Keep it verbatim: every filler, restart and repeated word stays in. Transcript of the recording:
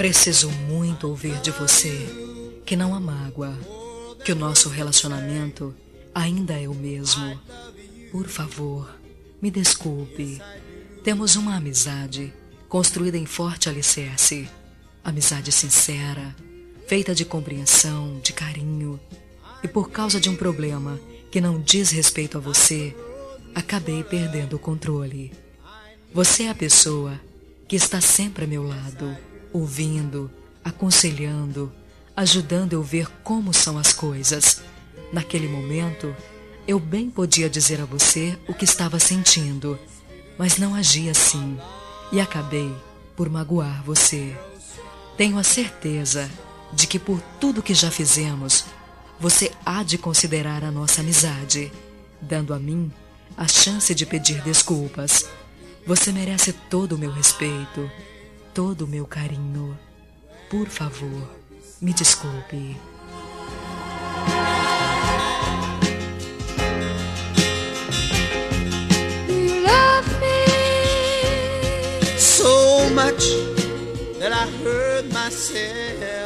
Preciso muito ouvir de você que não há mágoa, que o nosso relacionamento ainda é o mesmo. Por favor, me desculpe. Temos uma amizade construída em forte alicerce. Amizade sincera, feita de compreensão, de carinho. E por causa de um problema que não diz respeito a você, acabei perdendo o controle. Você é a pessoa que está sempre a meu lado, ouvindo, aconselhando, ajudando eu ver como são as coisas. Naquele momento, eu bem podia dizer a você o que estava sentindo, mas não agi assim e acabei por magoar você. Tenho a certeza de que por tudo que já fizemos, você há de considerar a nossa amizade, dando a mim a chance de pedir desculpas. Você merece todo o meu respeito, todo o meu carinho. Por favor, me desculpe. You love me so much that I hurt myself.